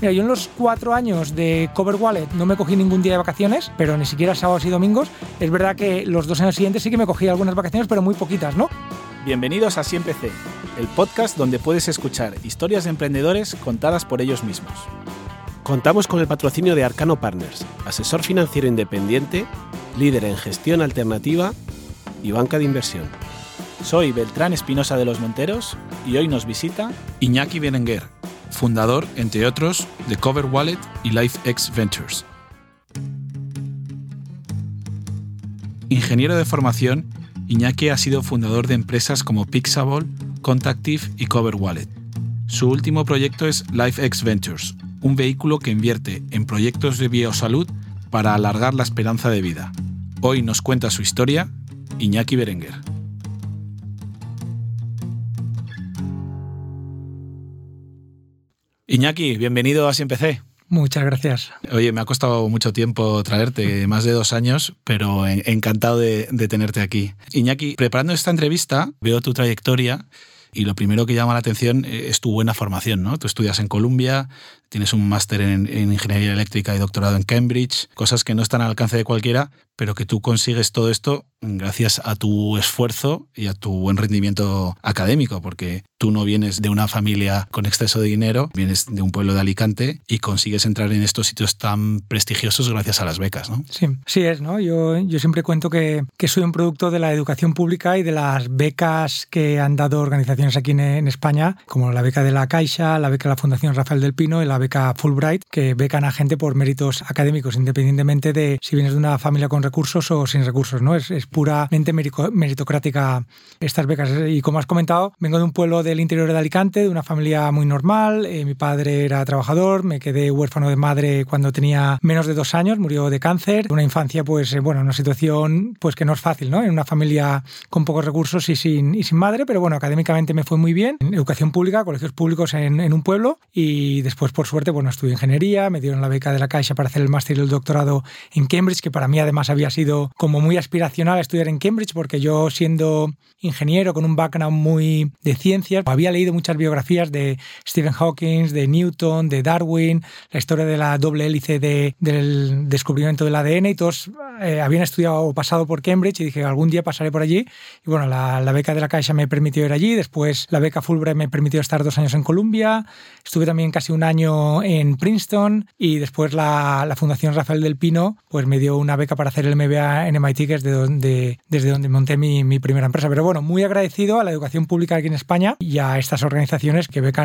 Mira, yo en los 4 años de Cover Wallet no me cogí ningún día de vacaciones, pero ni siquiera sábados y domingos. Es verdad que los 2 años siguientes sí que me cogí algunas vacaciones, pero muy poquitas, ¿no? Bienvenidos a Así Empecé, el podcast donde puedes escuchar historias de emprendedores contadas por ellos mismos. Contamos con el patrocinio de Arcano Partners, asesor financiero independiente, líder en gestión alternativa y banca de inversión. Soy Beltrán Espinosa de los Monteros y hoy nos visita Iñaki Berenguer, fundador, entre otros, de Cover Wallet y LifeX Ventures. Ingeniero de formación, Iñaki ha sido fundador de empresas como Pixable, Contactive y Cover Wallet. Su último proyecto es LifeX Ventures, un vehículo que invierte en proyectos de biosalud para alargar la esperanza de vida. Hoy nos cuenta su historia Iñaki Berenguer. Iñaki, bienvenido a Así Empecé. Muchas gracias. Oye, me ha costado mucho tiempo traerte, más de 2 años, pero encantado de tenerte aquí. Iñaki, preparando esta entrevista, veo tu trayectoria y lo primero que llama la atención es tu buena formación, ¿no? Tú estudias en Columbia, tienes un máster en Ingeniería Eléctrica y doctorado en Cambridge, cosas que no están al alcance de cualquiera, pero que tú consigues todo esto gracias a tu esfuerzo y a tu buen rendimiento académico, porque tú no vienes de una familia con exceso de dinero, vienes de un pueblo de Alicante y consigues entrar en estos sitios tan prestigiosos gracias a las becas, ¿no? Sí es, ¿no? Yo siempre cuento que soy un producto de la educación pública y de las becas que han dado organizaciones aquí en España, como la beca de la Caixa, la beca de la Fundación Rafael del Pino y la beca Fulbright, que becan a gente por méritos académicos, independientemente de si vienes de una familia con recursos o sin recursos, ¿no? Es puramente meritocrática estas becas. Y como has comentado, vengo de un pueblo del interior de Alicante, de una familia muy normal. Mi padre era trabajador, me quedé huérfano de madre cuando tenía menos de 2 años, murió de cáncer. Una infancia, pues, una situación pues que no es fácil, ¿no? En una familia con pocos recursos y sin madre, pero bueno, académicamente me fue muy bien. En educación pública, colegios públicos en un pueblo, y después, por suerte, estudié ingeniería, me dieron la beca de la Caixa para hacer el máster y el doctorado en Cambridge, que para mí además había sido como muy aspiracional estudiar en Cambridge, porque yo, siendo ingeniero con un background muy de ciencias, había leído muchas biografías de Stephen Hawking, de Newton, de Darwin, la historia de la doble hélice del descubrimiento del ADN, y todos habían estudiado o pasado por Cambridge, y dije, algún día pasaré por allí. Y bueno, la beca de la Caixa me permitió ir allí, después la beca Fulbright me permitió estar 2 años en Columbia, estuve también casi 1 año en Princeton, y después la Fundación Rafael del Pino pues me dio una beca para hacer el MBA en MIT, que es desde donde monté mi primera empresa. Pero bueno, muy agradecido a la educación pública aquí en España y a estas organizaciones que becan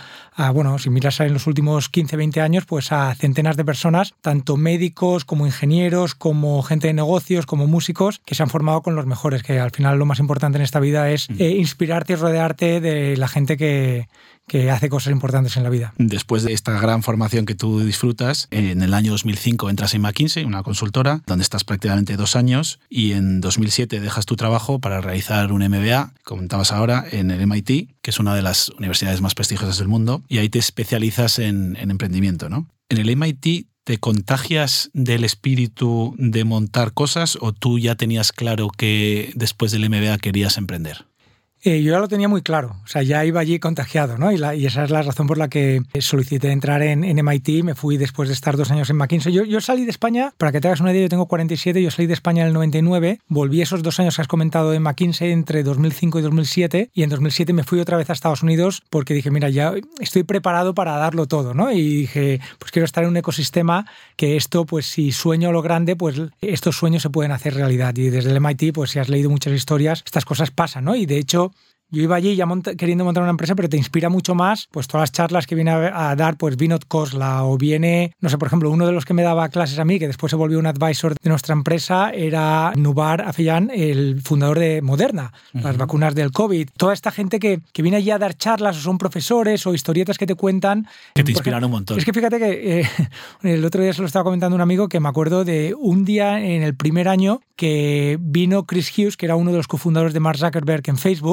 si miras en los últimos 15-20 años, pues a centenas de personas, tanto médicos como ingenieros, como gente de negocios, como músicos, que se han formado con los mejores, que al final lo más importante en esta vida es inspirarte y rodearte de la gente que hace cosas importantes en la vida. Después de esta gran formación que tú disfrutas, en el año 2005 entras en McKinsey, una consultora, donde estás prácticamente 2 años, y en 2007 dejas tu trabajo para realizar un MBA, comentabas ahora, en el MIT, que es una de las universidades más prestigiosas del mundo, y ahí te especializas en emprendimiento, ¿no? En el MIT, ¿te contagias del espíritu de montar cosas o tú ya tenías claro que después del MBA querías emprender? Yo ya lo tenía muy claro, o sea, ya iba allí contagiado, ¿no? Y esa es la razón por la que solicité entrar en MIT. Me fui después de estar 2 años en McKinsey. Yo salí de España, para que te hagas una idea, yo tengo 47, yo salí de España en el 99, volví esos 2 años que has comentado en McKinsey entre 2005 y 2007, y en 2007 me fui otra vez a Estados Unidos porque dije, mira, ya estoy preparado para darlo todo, ¿no? Y dije, pues quiero estar en un ecosistema que esto, pues si sueño lo grande, pues estos sueños se pueden hacer realidad. Y desde el MIT, pues si has leído muchas historias, estas cosas pasan, ¿no? Y de hecho, yo iba allí ya queriendo montar una empresa, pero te inspira mucho más pues todas las charlas que viene a dar pues Vinod Khosla, o viene, no sé, por ejemplo, uno de los que me daba clases a mí, que después se volvió un advisor de nuestra empresa, era Noubar Afeyan, el fundador de Moderna, las vacunas del COVID. Toda esta gente que viene allí a dar charlas, o son profesores, o historietas que te cuentan. Que te inspiran un montón. Es que fíjate que el otro día se lo estaba comentando un amigo, que me acuerdo de un día en el primer año que vino Chris Hughes, que era uno de los cofundadores de Mark Zuckerberg en Facebook, a dar una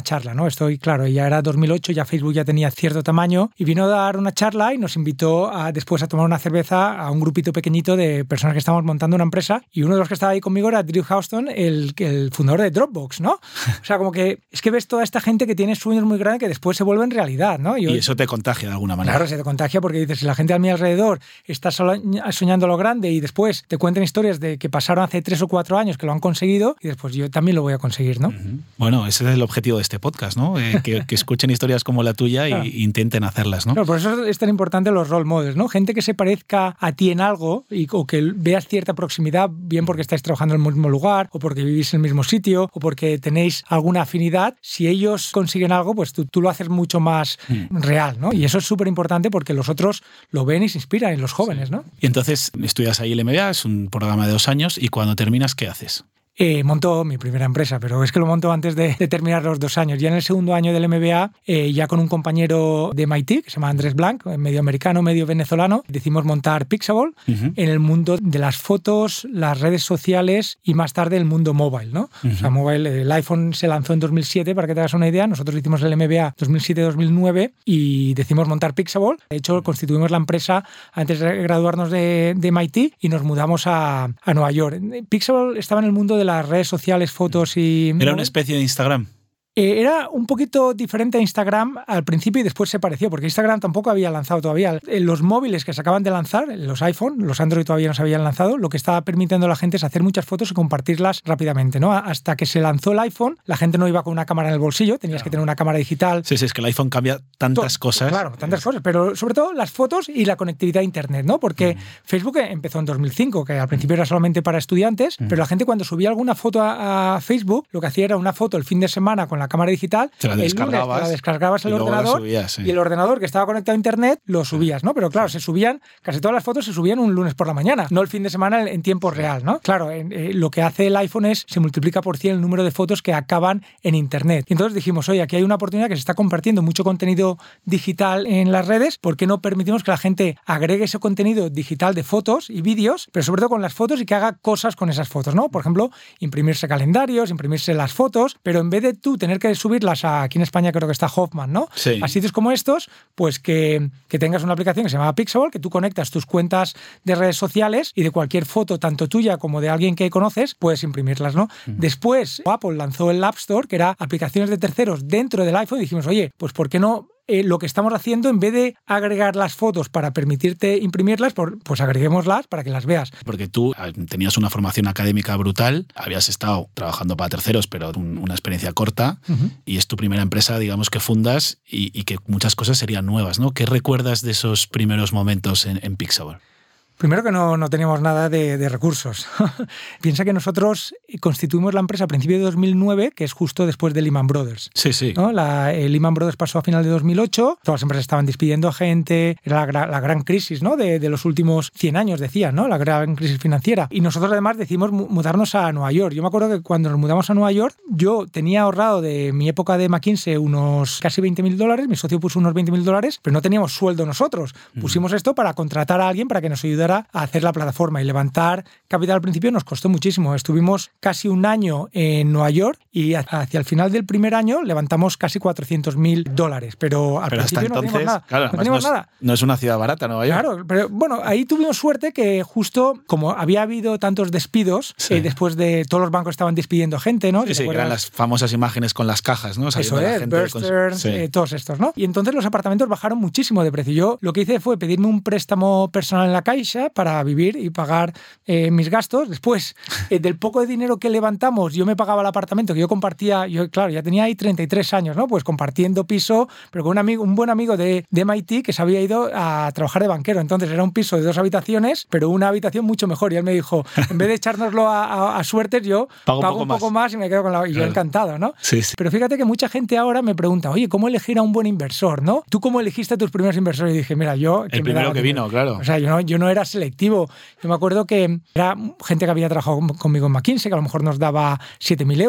charla, ¿no? Claro, ya era 2008, ya Facebook ya tenía cierto tamaño y vino a dar una charla y nos invitó después a tomar una cerveza a un grupito pequeñito de personas que estábamos montando una empresa y uno de los que estaba ahí conmigo era Drew Houston, el fundador de Dropbox, ¿no? O sea, como que es que ves toda esta gente que tiene sueños muy grandes que después se vuelven realidad, ¿no? Y eso te contagia de alguna manera. Claro, se te contagia porque dices, si la gente a mi alrededor está soñando lo grande y después te cuentan historias de que pasaron hace 3 o 4 años que lo han conseguido y después yo también lo voy a conseguir, ¿no? Bueno, ese es el objetivo de este podcast, ¿no? Que escuchen historias como la tuya e intenten hacerlas, ¿no? Claro, por eso es tan importante los role models, ¿no? Gente que se parezca a ti en algo o que veas cierta proximidad, bien porque estáis trabajando en el mismo lugar o porque vivís en el mismo sitio o porque tenéis alguna afinidad. Si ellos consiguen algo, pues tú lo haces mucho más real, ¿no? Y eso es súper importante porque los otros lo ven y se inspiran en los jóvenes, ¿no? Y entonces estudias ahí el MBA, es un programa de 2 años, y cuando terminas, ¿qué haces? Monto mi primera empresa, pero es que lo monto antes de terminar los 2 años. Ya en el segundo año del MBA, ya con un compañero de MIT, que se llama Andrés Blanc, medio americano, medio venezolano, decidimos montar Pixable en el mundo de las fotos, las redes sociales y más tarde el mundo mobile, ¿no? O sea, el iPhone se lanzó en 2007, para que te hagas una idea. Nosotros hicimos el MBA 2007-2009 y decidimos montar Pixable. De hecho, constituimos la empresa antes de graduarnos de MIT y nos mudamos a Nueva York. Pixable estaba en el mundo de las redes sociales, fotos y... Era una especie de Instagram. Era un poquito diferente a Instagram al principio y después se pareció, porque Instagram tampoco había lanzado todavía. Los móviles que se acaban de lanzar, los iPhone, los Android todavía no se habían lanzado, lo que estaba permitiendo a la gente es hacer muchas fotos y compartirlas rápidamente, ¿no? Hasta que se lanzó el iPhone, la gente no iba con una cámara en el bolsillo, tenías que tener una cámara digital. Sí, es que el iPhone cambia tantas cosas. Claro, tantas cosas, pero sobre todo las fotos y la conectividad a Internet, ¿no? Porque Facebook empezó en 2005, que al principio era solamente para estudiantes, pero la gente cuando subía alguna foto a Facebook, lo que hacía era una foto el fin de semana con la cámara digital, te la descargabas el ordenador subías, y el ordenador que estaba conectado a Internet lo subías, ¿no? Pero claro, casi todas las fotos se subían un lunes por la mañana, no el fin de semana en tiempo real, ¿no? Claro, lo que hace el iPhone es se multiplica por 100 el número de fotos que acaban en Internet. Y entonces dijimos, oye, aquí hay una oportunidad que se está compartiendo mucho contenido digital en las redes, ¿por qué no permitimos que la gente agregue ese contenido digital de fotos y vídeos, pero sobre todo con las fotos y que haga cosas con esas fotos, ¿no? Por ejemplo, imprimirse calendarios, imprimirse las fotos, pero en vez de tú tener que subirlas aquí en España creo que está Hoffman, ¿no? Sí. A sitios como estos, pues que tengas una aplicación que se llama Pixable, que tú conectas tus cuentas de redes sociales y de cualquier foto, tanto tuya como de alguien que conoces, puedes imprimirlas, ¿no? Después, Apple lanzó el App Store, que era aplicaciones de terceros dentro del iPhone, y dijimos, oye, pues ¿por qué no lo que estamos haciendo, en vez de agregar las fotos para permitirte imprimirlas, pues agreguémoslas para que las veas? Porque tú tenías una formación académica brutal, habías estado trabajando para terceros, pero una experiencia corta, y es tu primera empresa, digamos, que fundas y que muchas cosas serían nuevas, ¿no? ¿Qué recuerdas de esos primeros momentos en Pixable? Primero que no teníamos nada de recursos. Piensa que nosotros constituimos la empresa a principios de 2009, que es justo después de Lehman Brothers. Sí. ¿No? Lehman Brothers pasó a final de 2008, todas las empresas estaban despidiendo a gente, era la gran crisis, ¿no? de los últimos 100 años, decían, ¿no? La gran crisis financiera. Y nosotros además decidimos mudarnos a Nueva York. Yo me acuerdo que cuando nos mudamos a Nueva York, yo tenía ahorrado de mi época de McKinsey unos casi $20,000, mi socio puso unos $20,000, pero no teníamos sueldo nosotros. Pusimos esto para contratar a alguien para que nos ayudara a hacer la plataforma, y levantar capital al principio nos costó muchísimo. Estuvimos casi un año en Nueva York y hacia el final del primer año levantamos casi $400,000, pero al principio no teníamos nada. Claro, no teníamos nada. No es una ciudad barata, Nueva York. Claro, pero bueno, ahí tuvimos suerte que justo como había habido tantos despidos, después de todos los bancos estaban despidiendo gente, ¿no? Sí, que eran las famosas imágenes con las cajas, ¿no? Eso es, Bursters, todos estos, ¿no? Y entonces los apartamentos bajaron muchísimo de precio. Yo lo que hice fue pedirme un préstamo personal en la Caixa para vivir y pagar mis gastos. Después, del poco de dinero que levantamos, yo me pagaba el apartamento que yo compartía. Yo, claro, ya tenía ahí 33 años, ¿no? Pues compartiendo piso, pero con un buen amigo de MIT que se había ido a trabajar de banquero. Entonces era un piso de 2 habitaciones, pero una habitación mucho mejor. Y él me dijo, en vez de echárnoslo a suertes, yo pago un poco más y me quedo con la... Y yo encantado, ¿no? Sí. Pero fíjate que mucha gente ahora me pregunta, oye, ¿cómo elegir a un buen inversor, no? ¿Tú cómo elegiste a tus primeros inversores? Y dije, mira, yo... El primero que vino, claro. O sea, yo no era selectivo. Yo me acuerdo que era gente que había trabajado conmigo en McKinsey, que a lo mejor nos daba 7.000 euros, otro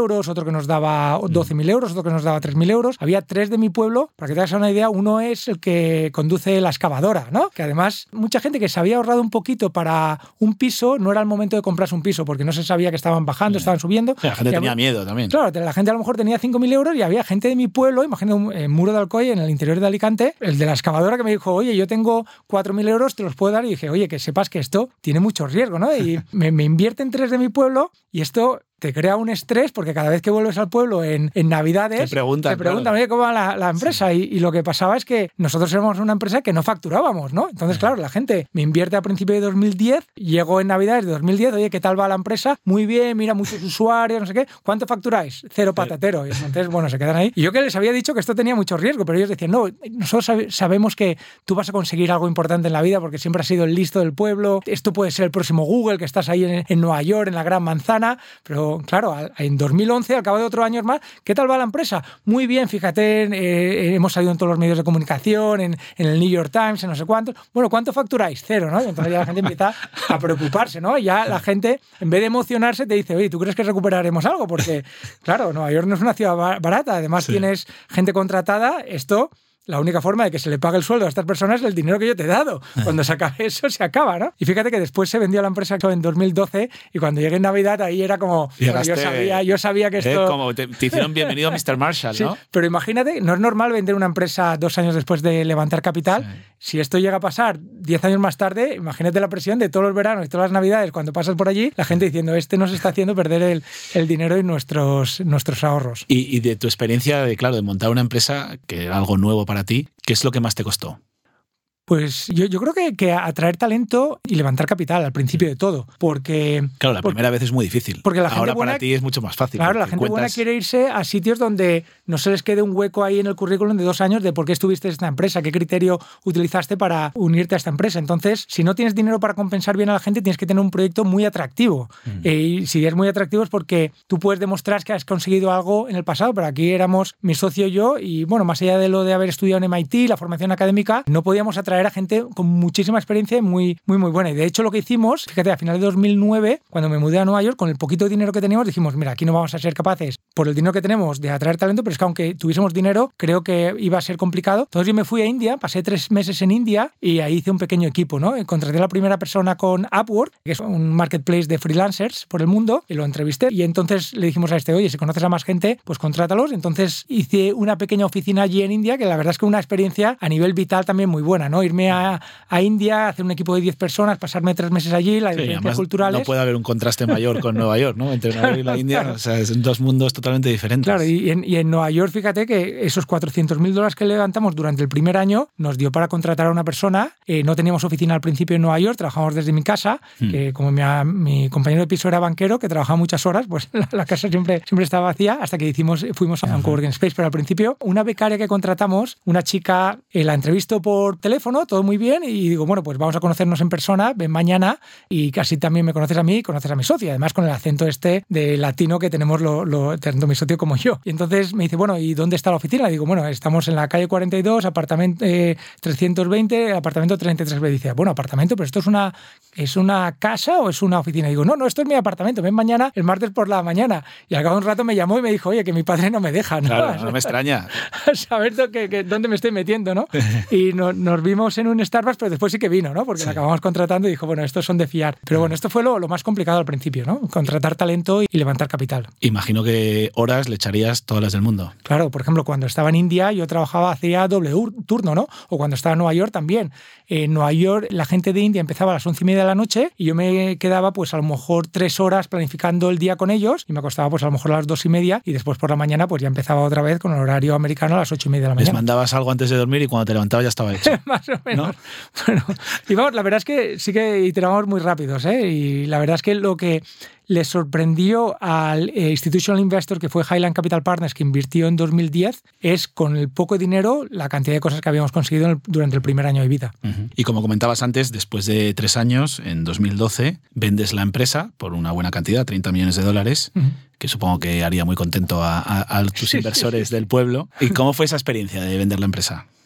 otro que nos daba 12.000 euros, otro que nos daba 3.000 euros. Había 3 de mi pueblo, para que te hagas una idea, uno es el que conduce la excavadora, ¿no? Que además, mucha gente que se había ahorrado un poquito para un piso, no era el momento de comprarse un piso, porque no se sabía que estaban bajando, estaban subiendo. La gente tenía miedo también. Claro, la gente a lo mejor tenía 5.000 euros y había gente de mi pueblo, imagínate, en Muro de Alcoy, en el interior de Alicante, el de la excavadora que me dijo, oye, yo tengo 4.000 euros, te los puedo dar. Y dije, oye, que sepas que esto tiene mucho riesgo, ¿no? Y me invierten 3 de mi pueblo y esto te crea un estrés porque cada vez que vuelves al pueblo en Navidades te preguntan claro. Oye, ¿cómo va la empresa? Sí. Y lo que pasaba es que nosotros éramos una empresa que no facturábamos, ¿no? Entonces, claro, la gente me invierte a principios de 2010, llego en Navidades de 2010, oye, ¿qué tal va la empresa? Muy bien, mira, muchos usuarios, no sé qué. ¿Cuánto facturáis? 0 patatero. Y entonces, bueno, se quedan ahí. Y yo que les había dicho que esto tenía mucho riesgo, pero ellos decían, no, nosotros sabemos que tú vas a conseguir algo importante en la vida porque siempre has sido el listo del pueblo, esto puede ser el próximo Google, que estás ahí en Nueva York, en la Gran Manzana, pero claro, en 2011, al cabo de otros años más, ¿qué tal va la empresa? Muy bien, fíjate, hemos salido en todos los medios de comunicación, en el New York Times, en no sé cuántos. Bueno, ¿cuánto facturáis? 0, ¿no? Y entonces ya la gente empieza a preocuparse, ¿no? Y ya la gente, en vez de emocionarse, te dice, oye, ¿tú crees que recuperaremos algo? Porque, claro, Nueva York no es una ciudad barata, además tienes gente contratada, esto... La única forma de que se le pague el sueldo a estas personas es el dinero que yo te he dado. Cuando se acabe eso, se acaba, ¿no? Y fíjate que después se vendió la empresa en 2012 y cuando llegué en Navidad ahí era como... Yo sabía que esto... Como te hicieron bienvenido a Mr. Marshall, ¿no? Sí, pero imagínate, no es normal vender una empresa 2 años después de levantar capital. Sí. Si esto llega a pasar 10 años más tarde, imagínate la presión de todos los veranos y todas las Navidades cuando pasas por allí, la gente diciendo, nos está haciendo perder el dinero y nuestros ahorros. Y de tu experiencia de montar una empresa, que era algo nuevo para ti, ¿qué es lo que más te costó? Pues yo creo que atraer talento y levantar capital al principio de todo, porque... Claro, la primera vez es muy difícil. Porque la gente ahora buena, para ti es mucho más fácil. Claro, la gente buena quiere irse a sitios donde no se les quede un hueco ahí en el currículum de 2 años de por qué estuviste en esta empresa, qué criterio utilizaste para unirte a esta empresa. Entonces, si no tienes dinero para compensar bien a la gente, tienes que tener un proyecto muy atractivo. Y si es muy atractivo es porque tú puedes demostrar que has conseguido algo en el pasado, pero aquí éramos mi socio y yo, y bueno, más allá de lo de haber estudiado en MIT, la formación académica, no podíamos atraer a gente con muchísima experiencia y muy buena. Y de hecho lo que hicimos, fíjate, a finales de 2009, cuando me mudé a Nueva York, con el poquito dinero que teníamos, dijimos, mira, aquí no vamos a ser capaces, por el dinero que tenemos, de atraer talento, pero es que aunque tuviésemos dinero, creo que iba a ser complicado. Entonces yo me fui a India, pasé 3 meses en India y ahí hice un pequeño equipo, ¿no? Contraté a la primera persona con Upwork, que es un marketplace de freelancers por el mundo, y lo entrevisté. Y entonces le dijimos a oye, si conoces a más gente, pues contrátalos. Entonces hice una pequeña oficina allí en India, que la verdad es que una experiencia a nivel vital también muy buena, ¿no? Irme a India, hacer un equipo de 10 personas, pasarme 3 meses allí, las diferencias culturales. No puede haber un contraste mayor con Nueva York, ¿no? Entre Nueva York y la India, claro. O sea, son 2 mundos totalmente diferentes. Claro, y en Nueva York, fíjate que esos $400.000 que levantamos durante el primer año nos dio para contratar a una persona. No teníamos oficina al principio en Nueva York, trabajamos desde mi casa, que como mi compañero de piso era banquero, que trabajaba muchas horas, pues la casa siempre estaba vacía, hasta que fuimos a un coworking space. Pero al principio, una becaria que contratamos, una chica, la entrevistó por teléfono, todo muy bien, y digo, bueno, pues vamos a conocernos en persona, ven mañana, y casi también me conoces a mí y conoces a mi socio, además con el acento de latino que tenemos tanto mi socio como yo. Y entonces me dice, bueno, ¿y dónde está la oficina? Le digo, bueno, estamos en la calle 42, apartamento 320, apartamento 33B. Dice, bueno, apartamento, pero esto ¿es una casa o es una oficina? Y digo, no, esto es mi apartamento, ven mañana, el martes por la mañana. Y al cabo de un rato me llamó y me dijo, oye, que mi padre no me deja, ¿no? Claro, no me extraña. Saber dónde me estoy metiendo, ¿no? Y nos vimos en un Starbucks, pero después sí que vino, ¿no? Porque sí. La acabamos contratando y dijo, bueno, estos son de fiar. Pero bueno, esto fue lo más complicado al principio, ¿no? Contratar talento y levantar capital. Imagino que horas le echarías todas las del mundo. Claro, por ejemplo, cuando estaba en India yo hacía doble turno, ¿no? O cuando estaba en Nueva York también. En Nueva York la gente de India empezaba a las 11:30 de la noche y yo me quedaba pues a lo mejor 3 horas planificando el día con ellos y me acostaba pues a lo mejor a las 2:30 y después por la mañana pues ya empezaba otra vez con el horario americano a las 8:30 de la mañana. Les mandabas algo antes de dormir y cuando te levantabas ya estaba hecho. Más o menos. ¿No? Bueno, y vamos, la verdad es que sí que iteramos muy rápidos, ¿eh? Y la verdad es que lo que les sorprendió al Institutional Investor, que fue Highland Capital Partners, que invirtió en 2010, es con el poco dinero la cantidad de cosas que habíamos conseguido durante el primer año de vida. Uh-huh. Y como comentabas antes, después de 3 años, en 2012, vendes la empresa por una buena cantidad, $30 millones, uh-huh. Que supongo que haría muy contento a tus inversores del pueblo. ¿Y cómo fue esa experiencia de vender la empresa?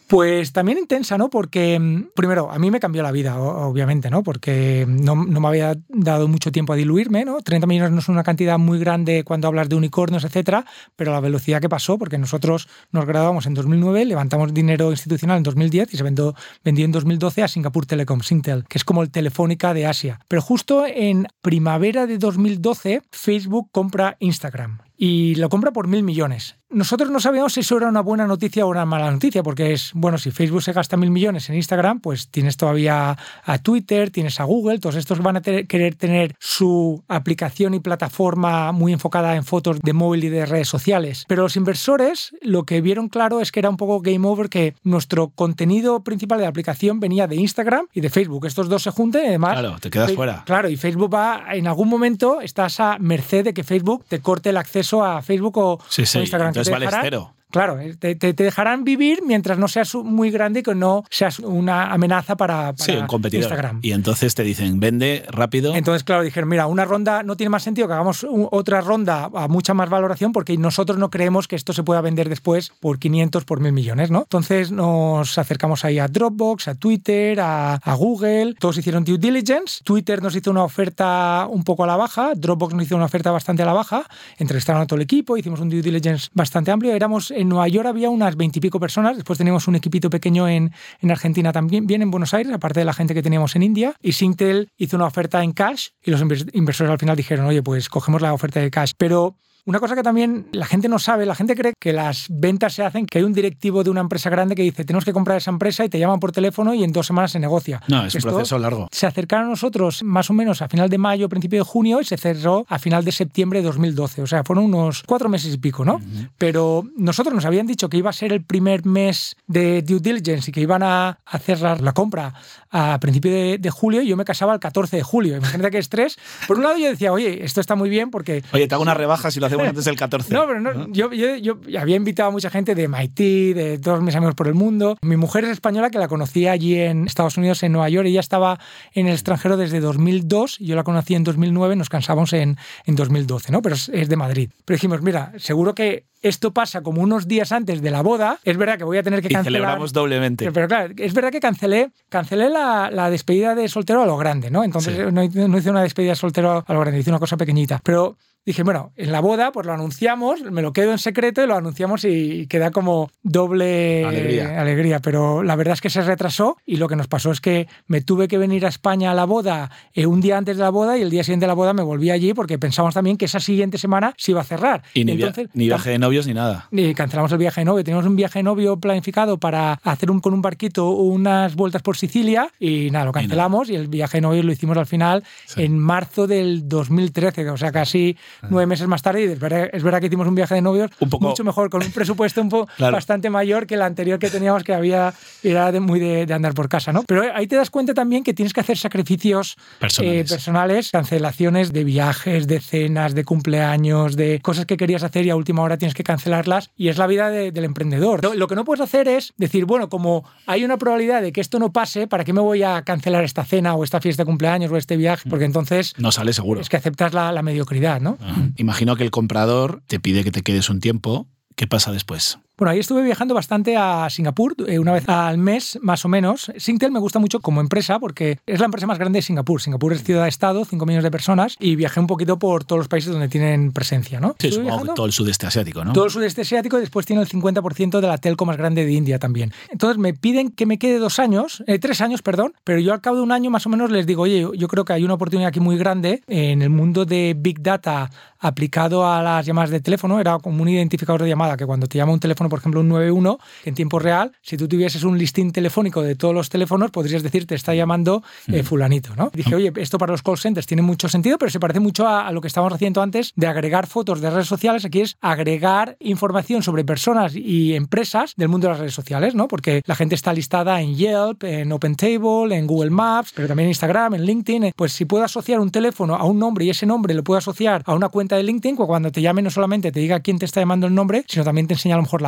Pues también intensa, ¿no? Porque, primero, a mí me cambió la vida, obviamente, ¿no? Porque no me había dado mucho tiempo a diluirme, ¿no? 30 millones no es una cantidad muy grande cuando hablas de unicornios, etcétera, pero la velocidad que pasó, porque nosotros nos graduamos en 2009, levantamos dinero institucional en 2010 y se vendió en 2012 a Singapore Telecom, Singtel, que es como el Telefónica de Asia. Pero justo en primavera de 2012, Facebook compra Instagram. Y lo compra por 1.000 millones. Nosotros no sabíamos si eso era una buena noticia o una mala noticia, porque es, bueno, si Facebook se gasta 1.000 millones en Instagram, pues tienes todavía a Twitter, tienes a Google, todos estos van a querer tener su aplicación y plataforma muy enfocada en fotos de móvil y de redes sociales. Pero los inversores lo que vieron claro es que era un poco game over, que nuestro contenido principal de la aplicación venía de Instagram y de Facebook. Estos dos se juntan y además... Claro, te quedas fuera. Claro, y Facebook en algún momento estás a merced de que Facebook te corte el acceso a Facebook o Instagram. Entonces vale cero. Claro, te dejarán vivir mientras no seas muy grande y que no seas una amenaza para un competidor. Instagram. Y entonces te dicen, vende rápido. Entonces, claro, dijeron, mira, una ronda no tiene más sentido que hagamos otra ronda a mucha más valoración porque nosotros no creemos que esto se pueda vender después por 500, por 1.000 millones, ¿no? Entonces nos acercamos ahí a Dropbox, a Twitter, a Google. Todos hicieron due diligence. Twitter nos hizo una oferta un poco a la baja. Dropbox nos hizo una oferta bastante a la baja. Entrevistaron a todo el equipo, hicimos un due diligence bastante amplio. En Nueva York había unas 20 y pico personas, después teníamos un equipito pequeño en Argentina también, bien en Buenos Aires, aparte de la gente que teníamos en India, y Singtel hizo una oferta en cash y los inversores al final dijeron, oye, pues cogemos la oferta de cash. Pero una cosa que también la gente no sabe, la gente cree que las ventas se hacen, que hay un directivo de una empresa grande que dice, tenemos que comprar esa empresa y te llaman por teléfono y en 2 semanas se negocia. No, es un proceso largo. Se acercaron a nosotros más o menos a final de mayo, principio de junio y se cerró a final de septiembre de 2012. O sea, fueron unos 4 meses y pico, ¿no? Uh-huh. Pero nosotros nos habían dicho que iba a ser el primer mes de due diligence y que iban a cerrar la compra a principio de julio y yo me casaba el 14 de julio. Imagínate qué estrés. Por un lado yo decía, oye, esto está muy bien porque... Oye, te hago una rebaja si lo hacemos antes del 14. No, pero no. Yo había invitado a mucha gente de MIT, de todos mis amigos por el mundo. Mi mujer es española, que la conocí allí en Estados Unidos, en Nueva York. Ella estaba en el extranjero desde 2002. Yo la conocí en 2009, nos cansamos en 2012, ¿no? Pero es de Madrid. Pero dijimos, mira, seguro que esto pasa como unos días antes de la boda. Es verdad que voy a tener que cancelar. Y celebramos doblemente. Pero claro, es verdad que cancelé la despedida de soltero a lo grande, ¿no? Entonces sí. no hice una despedida de soltero a lo grande, hice una cosa pequeñita. Pero dije, bueno, en la boda pues lo anunciamos, me lo quedo en secreto y lo anunciamos y queda como doble alegría. Pero la verdad es que se retrasó y lo que nos pasó es que me tuve que venir a España a la boda un día antes de la boda y el día siguiente de la boda me volví allí porque pensamos también que esa siguiente semana se iba a cerrar. Y ni viaje de novios ni nada. Ni cancelamos el viaje de novio. Teníamos un viaje de novio planificado para hacer con un barquito unas vueltas por Sicilia y nada, lo cancelamos y el viaje de novio lo hicimos al final en marzo del 2013, o sea, casi 9 meses más tarde, y es verdad que hicimos un viaje de novios mucho mejor, con un presupuesto bastante mayor que el anterior que teníamos, que era muy de andar por casa, ¿no? Pero ahí te das cuenta también que tienes que hacer sacrificios personales, cancelaciones de viajes, de cenas, de cumpleaños, de cosas que querías hacer y a última hora tienes que cancelarlas, y es la vida del emprendedor. Lo que no puedes hacer es decir, bueno, como hay una probabilidad de que esto no pase, ¿para qué me voy a cancelar esta cena o esta fiesta de cumpleaños o este viaje? Porque entonces no sale seguro. Es que aceptas la mediocridad, ¿no? Imagino que el comprador te pide que te quedes un tiempo. ¿Qué pasa después? Bueno, ahí estuve viajando bastante a Singapur, una vez al mes más o menos. Singtel me gusta mucho como empresa porque es la empresa más grande de Singapur. Singapur es ciudad-estado, 5 millones de personas, y viajé un poquito por todos los países donde tienen presencia, ¿no? Sí, supongo todo el sudeste asiático, ¿no? Todo el sudeste asiático, y después tiene el 50% de la telco más grande de India también. Entonces me piden que me quede 3 años, pero yo al cabo de un año más o menos les digo, oye, yo creo que hay una oportunidad aquí muy grande en el mundo de Big Data aplicado a las llamadas de teléfono. Era como un identificador de llamada que cuando te llama un teléfono, por ejemplo un 91, que en tiempo real, si tú tuvieses un listín telefónico de todos los teléfonos, podrías decir, te está llamando fulanito, ¿no? Dije, oye, esto para los call centers tiene mucho sentido, pero se parece mucho a lo que estábamos haciendo antes de agregar fotos de redes sociales. Aquí es agregar información sobre personas y empresas del mundo de las redes sociales, ¿no? Porque la gente está listada en Yelp, en OpenTable, en Google Maps, pero también en Instagram, en LinkedIn. Pues si puedo asociar un teléfono a un nombre y ese nombre lo puedo asociar a una cuenta de LinkedIn, cuando te llame no solamente te diga quién te está llamando el nombre, sino también te enseña a lo mejor la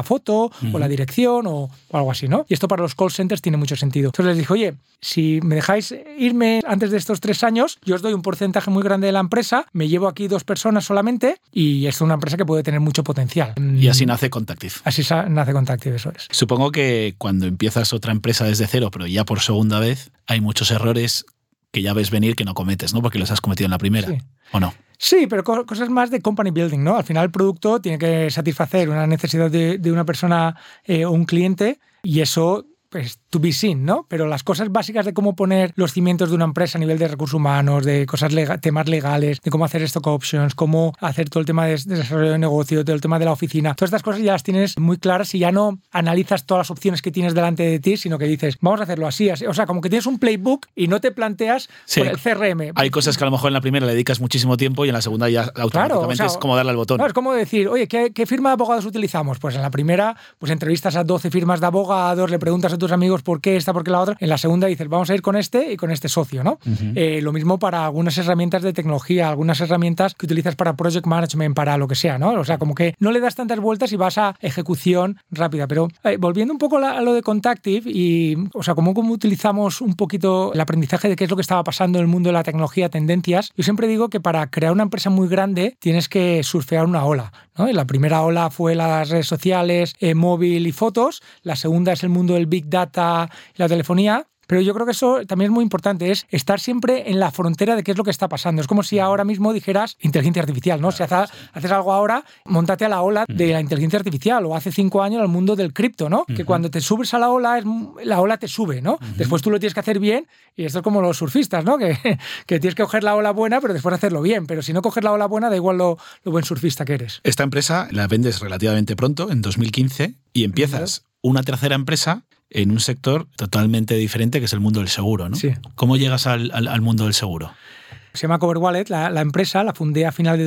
foto o la dirección o algo así, ¿no? Y esto para los call centers tiene mucho sentido. Entonces les dije, oye, si me dejáis irme antes de estos 3 años, yo os doy un porcentaje muy grande de la empresa, me llevo aquí 2 personas solamente y es una empresa que puede tener mucho potencial. Y así nace Contactive. Así nace Contactive, eso es. Supongo que cuando empiezas otra empresa desde cero, pero ya por segunda vez, hay muchos errores que ya ves venir que no cometes, ¿no? Porque los has cometido en la primera, sí. ¿O no? Sí, pero cosas más de company building, ¿no? Al final el producto tiene que satisfacer una necesidad de una persona o un cliente y eso, pues, to be seen, ¿no? Pero las cosas básicas de cómo poner los cimientos de una empresa a nivel de recursos humanos, de cosas temas legales, de cómo hacer stock options, cómo hacer todo el tema de desarrollo de negocio, todo el tema de la oficina, todas estas cosas ya las tienes muy claras y ya no analizas todas las opciones que tienes delante de ti, sino que dices, vamos a hacerlo así, así. O sea, como que tienes un playbook y no te planteas por el CRM. Hay cosas que a lo mejor en la primera le dedicas muchísimo tiempo y en la segunda ya automáticamente, claro, es como darle al botón. No, es como decir, oye, ¿qué firma de abogados utilizamos? Pues en la primera, pues entrevistas a 12 firmas de abogados, le preguntas a tus amigos por qué esta, por qué la otra. En la segunda dices, vamos a ir con este y con este socio, ¿no? Uh-huh. Lo mismo para algunas herramientas de tecnología, algunas herramientas que utilizas para project management, para lo que sea, ¿no? O sea, como que no le das tantas vueltas y vas a ejecución rápida. Pero volviendo un poco a lo de Contactive y, o sea, cómo utilizamos un poquito el aprendizaje de qué es lo que estaba pasando en el mundo de la tecnología, tendencias, yo siempre digo que para crear una empresa muy grande tienes que surfear una ola, ¿no? Y la primera ola fue las redes sociales, móvil y fotos. La segunda es el mundo del Big Data y la telefonía. Pero yo creo que eso también es muy importante, es estar siempre en la frontera de qué es lo que está pasando. Es como si ahora mismo dijeras inteligencia artificial, ¿no? Si haces algo ahora, móntate a la ola de la inteligencia artificial, o hace 5 años al mundo del cripto, ¿no? Que cuando te subes a la ola te sube, ¿no? Después tú lo tienes que hacer bien, y esto es como los surfistas, ¿no? Que tienes que coger la ola buena, pero después hacerlo bien. Pero si no coges la ola buena, da igual lo buen surfista que eres. Esta empresa la vendes relativamente pronto, en 2015, y empiezas una tercera empresa en un sector totalmente diferente, que es el mundo del seguro, ¿no? Sí. ¿Cómo llegas al mundo del seguro? Se llama Cover Wallet, la empresa, la fundé a final de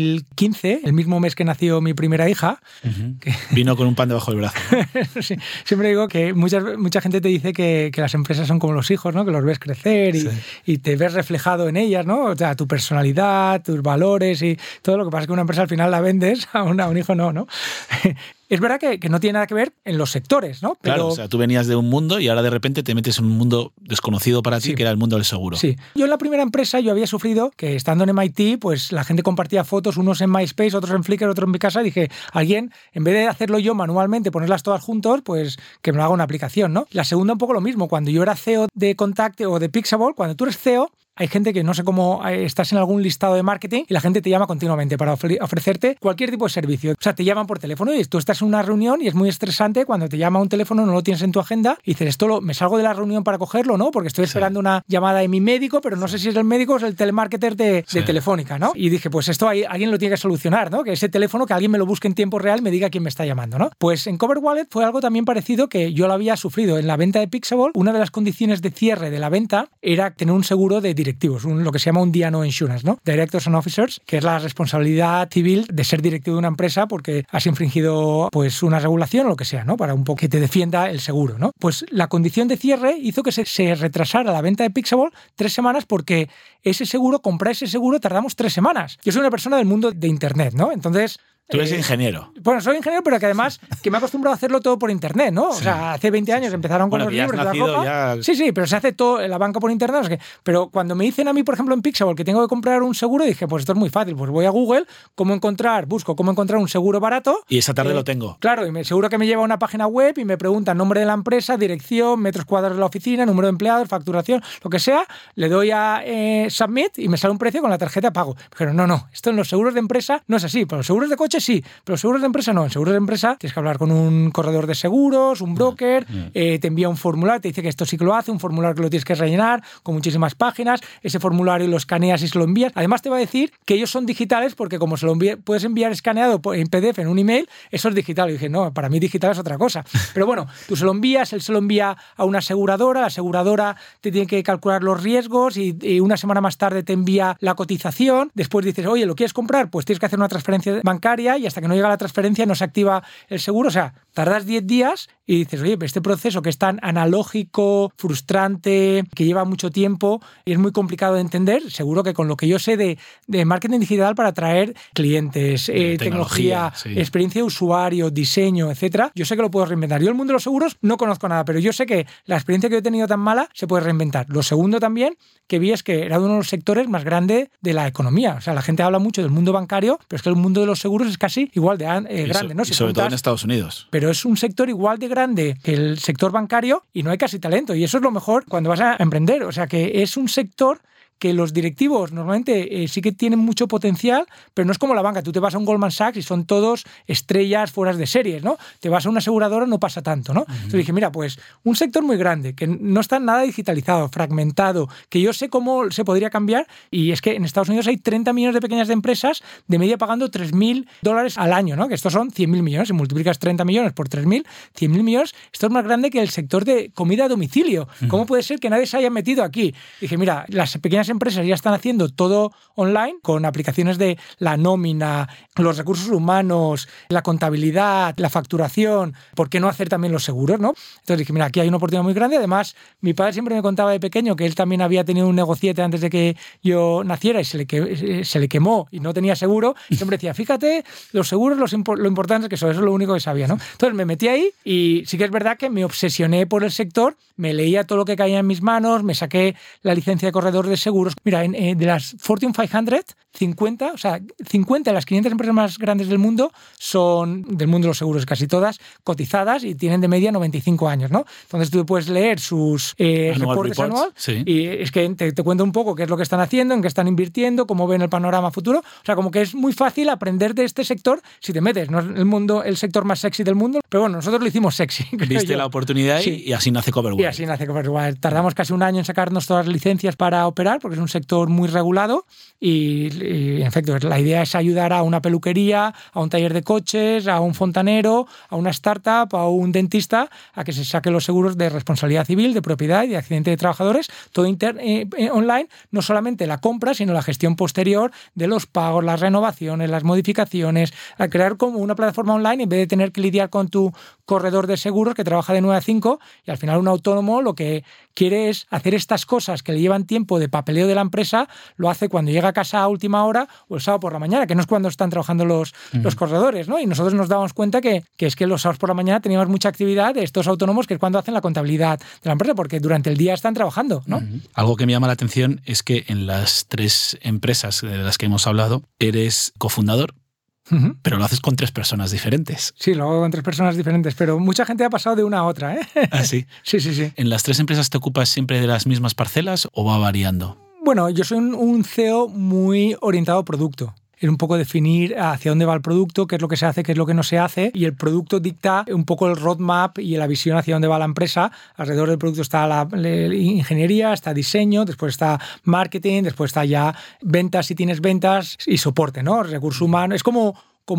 2015, el mismo mes que nació mi primera hija. Uh-huh. Vino con un pan debajo del brazo, ¿no? Sí. Siempre digo que mucha gente te dice que las empresas son como los hijos, ¿no? Que los ves crecer y te ves reflejado en ellas, ¿no? O sea, tu personalidad, tus valores y todo. Lo que pasa es que una empresa al final la vendes, a un hijo no. Es verdad que no tiene nada que ver en los sectores, ¿no? Pero, claro, o sea, tú venías de un mundo y ahora de repente te metes en un mundo desconocido para ti, que era el mundo del seguro. Sí. Yo en la primera empresa yo había sufrido que estando en MIT, pues la gente compartía fotos, unos en MySpace, otros en Flickr, otros en mi casa. Dije, alguien, en vez de hacerlo yo manualmente, ponerlas todas juntos, pues que me lo haga una aplicación, ¿no? La segunda un poco lo mismo. Cuando yo era CEO de Contact o de Pixable, cuando tú eres CEO, hay gente que no sé cómo estás en algún listado de marketing y la gente te llama continuamente para ofrecerte cualquier tipo de servicio. O sea, te llaman por teléfono y tú estás en una reunión y es muy estresante cuando te llama un teléfono, no lo tienes en tu agenda y dices, me salgo de la reunión para cogerlo, ¿no? Porque estoy esperando una llamada de mi médico, pero no sé si es el médico o es el telemarketer de Telefónica, ¿no? Y dije, pues esto alguien lo tiene que solucionar, ¿no? Que ese teléfono, que alguien me lo busque en tiempo real, me diga quién me está llamando, ¿no? Pues en Cover Wallet fue algo también parecido que yo lo había sufrido. En la venta de Pixable, una de las condiciones de cierre de la venta era tener un seguro de directivos, lo que se llama un D&O Insurance, ¿no? Directors and Officers, que es la responsabilidad civil de ser directivo de una empresa porque has infringido pues una regulación o lo que sea, ¿no? Para un poco que te defienda el seguro, ¿no? Pues la condición de cierre hizo que se retrasara la venta de Pixable 3 semanas porque comprar ese seguro tardamos 3 semanas. Yo soy una persona del mundo de Internet, ¿no? Entonces... Tú eres ingeniero. Bueno, soy ingeniero, pero que además que me he acostumbrado a hacerlo todo por internet, ¿no? O sea, hace 20 años empezaron con los libros de la ropa. Sí, pero se hace todo en la banca por internet. O sea, pero cuando me dicen a mí, por ejemplo, en Pixable que tengo que comprar un seguro, dije, pues esto es muy fácil. Pues voy a Google, busco cómo encontrar un seguro barato. Y esa tarde lo tengo. Claro, y seguro que me lleva a una página web y me preguntan nombre de la empresa, dirección, metros cuadrados de la oficina, número de empleados, facturación, lo que sea. Le doy a Submit y me sale un precio con la tarjeta de pago. Pero no, esto en los seguros de empresa no es así. Pero los seguros de coche sí, pero los seguros de empresa no. En seguros de empresa tienes que hablar con un corredor de seguros, un broker, te envía un formulario, te dice que esto sí que lo hace, un formulario que lo tienes que rellenar con muchísimas páginas, ese formulario lo escaneas y se lo envías. Además te va a decir que ellos son digitales porque como se lo puedes enviar escaneado en PDF en un email, eso es digital. Y dije, no, para mí digital es otra cosa. Pero bueno, tú se lo envías, él se lo envía a una aseguradora, la aseguradora te tiene que calcular los riesgos y una semana más tarde te envía la cotización. Después dices, oye, ¿lo quieres comprar? Pues tienes que hacer una transferencia bancaria y hasta que no llega la transferencia no se activa el seguro. O sea, tardas 10 días y dices, oye, este proceso que es tan analógico, frustrante, que lleva mucho tiempo y es muy complicado de entender, seguro que con lo que yo sé de marketing digital para atraer clientes, tecnología, sí. experiencia de usuario, diseño, etcétera, yo sé que lo puedo reinventar. Yo el mundo de los seguros no conozco nada, pero yo sé que la experiencia que yo he tenido tan mala se puede reinventar. Lo segundo también que vi es que era uno de los sectores más grandes de la economía. O sea, la gente habla mucho del mundo bancario, pero es que el mundo de los seguros es casi igual de grande, ¿no? Y sobre todo en Estados Unidos. Pero es un sector igual de grande que el sector bancario y no hay casi talento. Y eso es lo mejor cuando vas a emprender. O sea, que es un sector que los directivos normalmente sí que tienen mucho potencial, pero no es como la banca. Tú te vas a un Goldman Sachs y son todos estrellas fuera de series, ¿no? Te vas a una aseguradora, no pasa tanto, ¿no? Entonces dije, mira, pues un sector muy grande, que no está nada digitalizado, fragmentado, que yo sé cómo se podría cambiar, y es que en Estados Unidos hay 30 millones de pequeñas empresas de media pagando $3.000 al año, ¿no? Que estos son 100.000 millones. Si multiplicas 30 millones por 3.000, 100.000 millones, esto es más grande que el sector de comida a domicilio. ¿Cómo puede ser que nadie se haya metido aquí? Dije, mira, las pequeñas empresas ya están haciendo todo online con aplicaciones de la nómina, los recursos humanos, la contabilidad, la facturación. ¿Por qué no hacer también los seguros, no? Entonces dije, mira, aquí hay una oportunidad muy grande. Además, mi padre siempre me contaba de pequeño que él también había tenido un negociete antes de que yo naciera y se le quemó y no tenía seguro. Y siempre decía, fíjate, los seguros, lo importante es que eso es lo único que sabía, ¿no? Entonces me metí ahí y sí que es verdad que me obsesioné por el sector, me leía todo lo que caía en mis manos, me saqué la licencia de corredor de seguros. Mira, de las Fortune 500, 50 de las 500 empresas más grandes del mundo son del mundo de los seguros, casi todas cotizadas y tienen de media 95 años, ¿no? Entonces tú puedes leer sus reportes anuales y es que te cuento un poco qué es lo que están haciendo, en qué están invirtiendo, cómo ven el panorama futuro. O sea, como que es muy fácil aprender de este sector si te metes. No es el sector más sexy del mundo, pero bueno, nosotros lo hicimos sexy. Viste la oportunidad y así nace CoverWallet. Y así nace CoverWallet. Tardamos casi un año en sacarnos todas las licencias para operar porque es un sector muy regulado y en efecto la idea es ayudar a una peluquería, a un taller de coches, a un fontanero, a una startup, a un dentista a que se saquen los seguros de responsabilidad civil, de propiedad y de accidente de trabajadores, todo online, no solamente la compra sino la gestión posterior de los pagos, las renovaciones, las modificaciones, a crear como una plataforma online en vez de tener que lidiar con tu corredor de seguros que trabaja de 9 a 5 y al final un autónomo lo que quiere es hacer estas cosas que le llevan tiempo de papeleo de la empresa, lo hace cuando llega a casa a última hora o el sábado por la mañana, que no es cuando están trabajando los corredores, ¿no? Y nosotros nos damos cuenta que es que los sábados por la mañana teníamos mucha actividad de estos autónomos, que es cuando hacen la contabilidad de la empresa, porque durante el día están trabajando, ¿no? Algo que me llama la atención es que en las 3 empresas de las que hemos hablado eres cofundador, pero lo haces con 3 personas diferentes. Sí, lo hago con 3 personas diferentes, pero mucha gente ha pasado de una a otra, ¿eh? ¿Ah, sí? Sí. ¿En las 3 empresas te ocupas siempre de las mismas parcelas o va variando? Bueno, yo soy un CEO muy orientado a producto. Es un poco definir hacia dónde va el producto, qué es lo que se hace, qué es lo que no se hace, y el producto dicta un poco el roadmap y la visión hacia dónde va la empresa. Alrededor del producto está la ingeniería, está diseño, después está marketing, después está ya ventas si tienes ventas y soporte, ¿no? Recursos humanos. Es como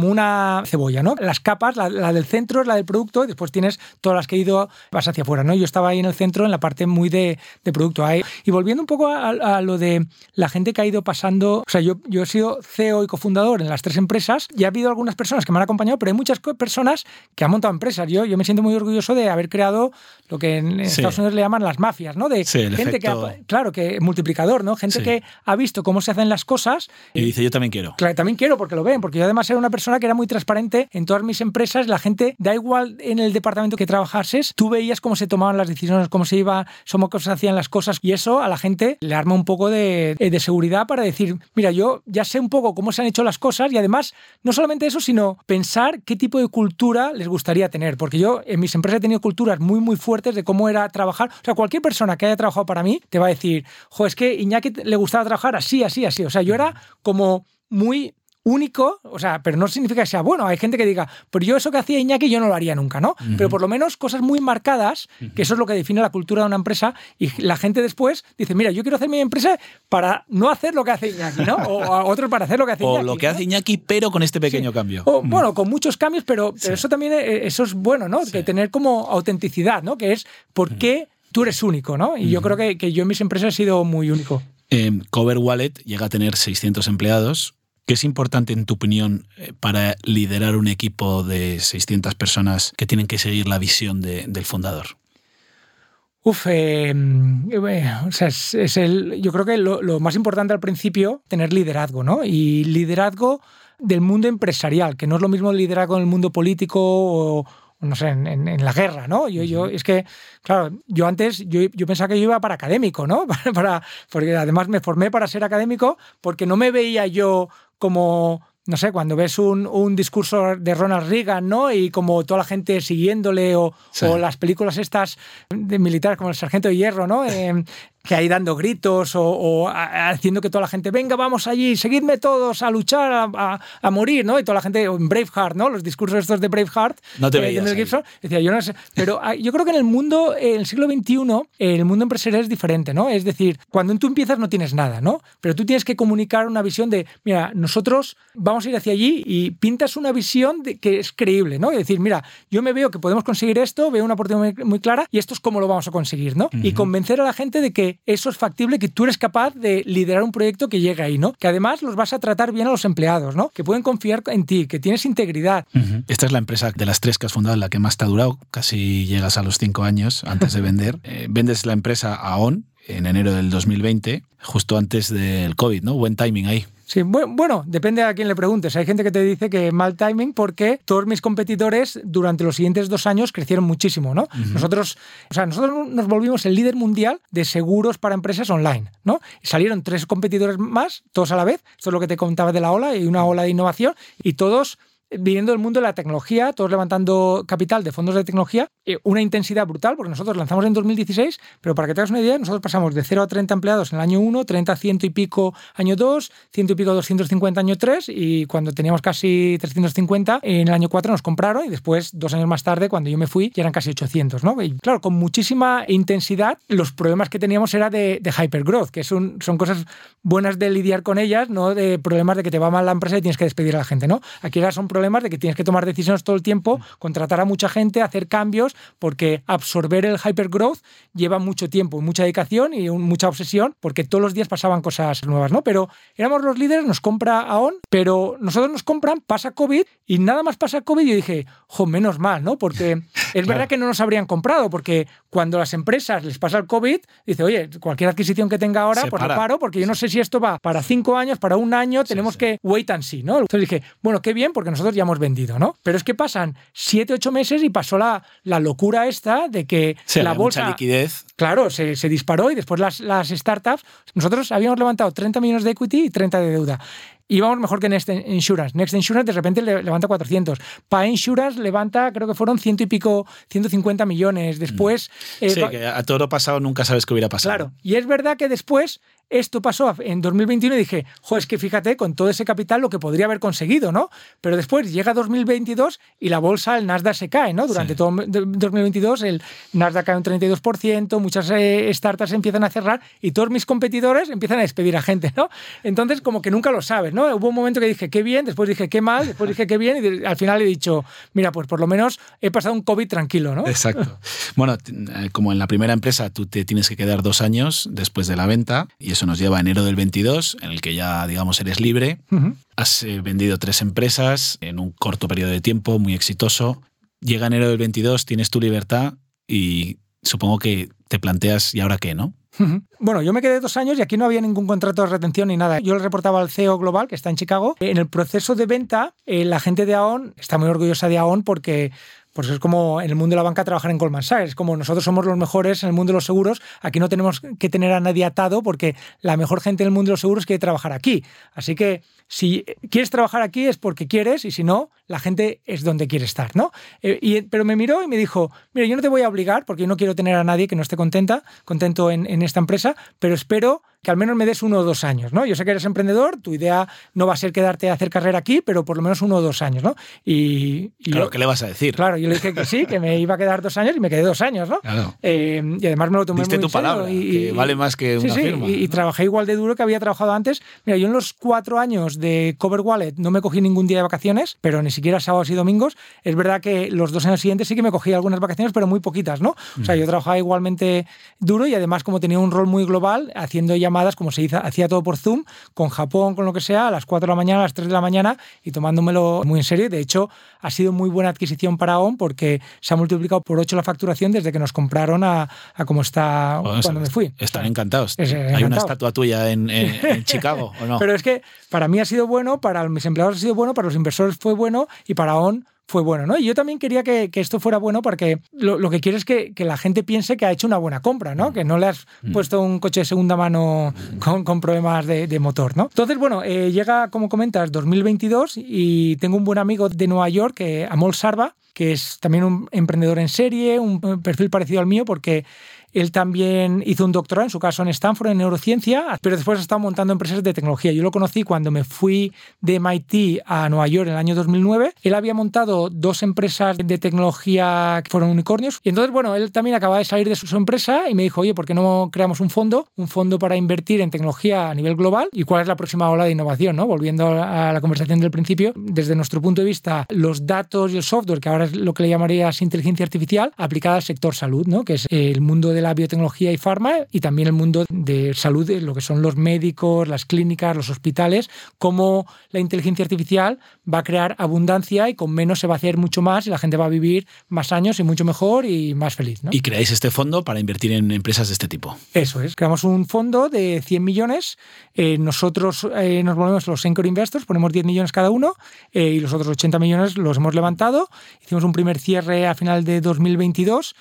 una cebolla, ¿no? Las capas, la del centro es la del producto y después tienes todas las que he ido, vas hacia afuera, ¿no? Yo estaba ahí en el centro, en la parte muy de producto. Y volviendo un poco a lo de la gente que ha ido pasando, o sea, yo he sido CEO y cofundador en las 3 empresas y ha habido algunas personas que me han acompañado, pero hay muchas personas que han montado empresas. Yo me siento muy orgulloso de haber creado lo que en Estados Unidos le llaman las mafias, ¿no? De gente que multiplicador, ¿no? Gente que ha visto cómo se hacen las cosas. Y dice, yo también quiero. Claro, también quiero porque lo ven, porque yo además era una persona que era muy transparente en todas mis empresas. La gente, da igual en el departamento que trabajases, tú veías cómo se tomaban las decisiones, cómo se hacían las cosas, y eso a la gente le arma un poco de seguridad para decir, mira, yo ya sé un poco cómo se han hecho las cosas y además, no solamente eso, sino pensar qué tipo de cultura les gustaría tener, porque yo en mis empresas he tenido culturas muy, muy fuertes de cómo era trabajar. O sea, cualquier persona que haya trabajado para mí te va a decir, es que Iñaki le gustaba trabajar así. O sea, yo era como muy único, o sea, pero no significa que sea bueno. Hay gente que diga, pero yo eso que hacía Iñaki yo no lo haría nunca, ¿no? Pero por lo menos cosas muy marcadas, que eso es lo que define la cultura de una empresa, y la gente después dice, mira, yo quiero hacer mi empresa para no hacer lo que hace Iñaki, ¿no? O a otros para hacer lo que hace Iñaki. O lo que hace Iñaki, pero con este pequeño cambio. O, bueno, con muchos cambios, pero eso también eso es bueno, ¿no? Que tener como autenticidad, ¿no? Que es por qué tú eres único, ¿no? Y yo creo que yo en mis empresas he sido muy único. CoverWallet llega a tener 600 empleados, ¿Qué es importante, en tu opinión, para liderar un equipo de 600 personas que tienen que seguir la visión del fundador? O sea, yo creo que lo más importante al principio, tener liderazgo, ¿no? Y liderazgo del mundo empresarial, que no es lo mismo el liderazgo en el mundo político o no sé, en la guerra, ¿no? Es que, claro, yo antes pensaba que yo iba para académico, ¿no? Porque además me formé para ser académico, porque no me veía yo como, no sé, cuando ves un discurso de Ronald Reagan, ¿no? Y como toda la gente siguiéndole, o las películas estas de militares como El Sargento de Hierro, ¿no? Que ahí dando gritos o haciendo que toda la gente, venga, vamos allí, seguidme todos a luchar, a morir, ¿no? Y toda la gente, en Braveheart, ¿no? Los discursos estos de Braveheart. No te veías Mel Gibson, decía, yo no sé. Pero yo creo que en el mundo, en el siglo XXI, el mundo empresarial es diferente, ¿no? Es decir, cuando tú empiezas no tienes nada, ¿no? Pero tú tienes que comunicar una visión de, mira, nosotros vamos a ir hacia allí, y pintas una visión que es creíble, ¿no? Es decir, mira, yo me veo que podemos conseguir esto, veo una oportunidad muy clara, y esto es cómo lo vamos a conseguir, ¿no? Y convencer a la gente de que eso es factible, que tú eres capaz de liderar un proyecto que llegue ahí, ¿no? Que además los vas a tratar bien a los empleados, ¿no? Que pueden confiar en ti, que tienes integridad. Esta es la empresa de las 3 que has fundado, la que más te ha durado, casi llegas a los 5 años antes de vender. Vendes la empresa a On en enero del 2020, justo antes del COVID, ¿no? Buen timing ahí. Sí, bueno, depende a quién le preguntes. Hay gente que te dice que mal timing, porque todos mis competidores durante los siguientes 2 años crecieron muchísimo, ¿no? Nosotros nos volvimos el líder mundial de seguros para empresas online, ¿no? Y salieron 3 competidores más, todos a la vez. Esto es lo que te contaba de la ola, y una ola de innovación, y todos viniendo del mundo de la tecnología, todos levantando capital de fondos de tecnología, una intensidad brutal, porque nosotros lanzamos en 2016, pero para que te hagas una idea, nosotros pasamos de 0 a 30 empleados en el año 1, 30 a 100 y pico año 2, 100 y pico 250 año 3, y cuando teníamos casi 350, en el año 4 nos compraron, y después, 2 años más tarde, cuando yo me fui, ya eran casi 800, ¿no? Y claro, con muchísima intensidad, los problemas que teníamos era de hypergrowth, que son cosas buenas de lidiar con ellas, no de problemas de que te va mal la empresa y tienes que despedir a la gente, ¿no? Aquí ahora son problemas de que tienes que tomar decisiones todo el tiempo, contratar a mucha gente, hacer cambios, porque absorber el hypergrowth lleva mucho tiempo, mucha dedicación y mucha obsesión, porque todos los días pasaban cosas nuevas, ¿no? Pero éramos los líderes, nos compra AON, pero nosotros nos compran, pasa COVID, y nada más pasa COVID, y yo dije, menos mal, ¿no? Porque es verdad que no nos habrían comprado, porque cuando las empresas les pasa el COVID, dice, oye, cualquier adquisición que tenga ahora, pues lo paro, porque yo no sé si esto va para 5 años, para 1 año, tenemos que wait and see, ¿no? Entonces dije, bueno, qué bien, porque nosotros ya hemos vendido, ¿no? Pero es que pasan 7, 8 meses y pasó la locura esta de que la bolsa... Mucha liquidez. Claro, se disparó, y después las startups... Nosotros habíamos levantado 30 millones de equity y 30 de deuda. Íbamos mejor que Next Insurance. Next Insurance de repente levanta 400. Pa Insurance levanta, creo que fueron 100 y pico, 150 millones. Después... sí, que a todo lo pasado nunca sabes qué hubiera pasado. Claro, y es verdad que después esto pasó en 2021 y dije, es que fíjate, con todo ese capital lo que podría haber conseguido, ¿no? Pero después llega 2022 y la bolsa, el Nasdaq se cae, ¿no? Durante todo 2022 el Nasdaq cae un 32%, muchas startups empiezan a cerrar y todos mis competidores empiezan a despedir a gente, ¿no? Entonces, como que nunca lo sabes, ¿no? Hubo un momento que dije, qué bien, después dije, qué mal, después dije, qué bien, y al final he dicho, mira, pues por lo menos he pasado un COVID tranquilo, ¿no? Exacto. Bueno, como en la primera empresa, tú te tienes que quedar 2 años después de la venta, y eso nos lleva a enero del 22, en el que ya, digamos, eres libre. Has vendido 3 empresas en un corto periodo de tiempo, muy exitoso. Llega enero del 22, tienes tu libertad y supongo que te planteas, ¿y ahora qué, no? Bueno, yo me quedé 2 años y aquí no había ningún contrato de retención ni nada. Yo le reportaba al CEO global, que está en Chicago. En el proceso de venta, la gente de AON está muy orgullosa de AON porque es como en el mundo de la banca trabajar en Goldman Sachs. Es como nosotros somos los mejores en el mundo de los seguros. Aquí no tenemos que tener a nadie atado, porque la mejor gente en el mundo de los seguros quiere trabajar aquí. Así que si quieres trabajar aquí es porque quieres, y si no, la gente es donde quiere estar, ¿no? Pero me miró y me dijo, mira, yo no te voy a obligar, porque yo no quiero tener a nadie que no esté contento en esta empresa, pero espero que al menos me des 1 o 2 años, ¿no? Yo sé que eres emprendedor, tu idea no va a ser quedarte a hacer carrera aquí, pero por lo menos 1 o 2 años, ¿no? Claro, ¿qué le vas a decir? Claro, yo le dije que sí, que me iba a quedar 2 años, y me quedé 2 años, ¿no? Claro. Y además me lo tomé Diste muy tu en serio. palabra, que vale más que una firma. Y trabajé igual de duro que había trabajado antes. Mira, yo en los 4 años de Cover Wallet no me cogí ningún día de vacaciones, pero ni siquiera sábados y domingos. Es verdad que los 2 años siguientes sí que me cogí algunas vacaciones, pero muy poquitas, ¿no? O sea, yo trabajaba igualmente duro, y además, como tenía un rol muy global, haciendo ya llamadas, como se hacía todo por Zoom, con Japón, con lo que sea, a las 4 de la mañana, a las 3 de la mañana, y tomándomelo muy en serio. De hecho, ha sido muy buena adquisición para ON porque se ha multiplicado por 8 la facturación desde que nos compraron a como está cuando me fui. Están encantados. Hay una estatua tuya en Chicago, ¿o no? Pero es que para mí ha sido bueno, para mis empleados ha sido bueno, para los inversores fue bueno y para ON fue bueno, ¿no? Y yo también quería que esto fuera bueno porque lo que quiero es que la gente piense que ha hecho una buena compra, ¿no? Que no le has puesto un coche de segunda mano con problemas de motor, ¿no? Entonces, bueno, llega, como comentas, 2022 y tengo un buen amigo de Nueva York, Amol Sarva, que es también un emprendedor en serie, un perfil parecido al mío porque él también hizo un doctorado, en su caso en Stanford, en neurociencia, pero después ha estado montando empresas de tecnología. Yo lo conocí cuando me fui de MIT a Nueva York en el año 2009. Él había montado 2 empresas de tecnología que fueron unicornios. Y entonces, bueno, él también acababa de salir de su empresa y me dijo, oye, ¿por qué no creamos un fondo para invertir en tecnología a nivel global? ¿Y cuál es la próxima ola de innovación, ¿no? Volviendo a la conversación del principio, desde nuestro punto de vista, los datos y el software, que ahora es lo que le llamarías inteligencia artificial, aplicada al sector salud, ¿no? Que es el mundo de la biotecnología y farma y también el mundo de salud, lo que son los médicos, las clínicas, los hospitales, cómo la inteligencia artificial va a crear abundancia y con menos se va a hacer mucho más y la gente va a vivir más años y mucho mejor y más feliz, ¿no? Y creáis este fondo para invertir en empresas de este tipo. Eso es. Creamos un fondo de 100 millones. Nosotros nos volvemos los anchor investors, ponemos 10 millones cada uno y los otros 80 millones los hemos levantado. Hicimos un primer cierre a final de 2022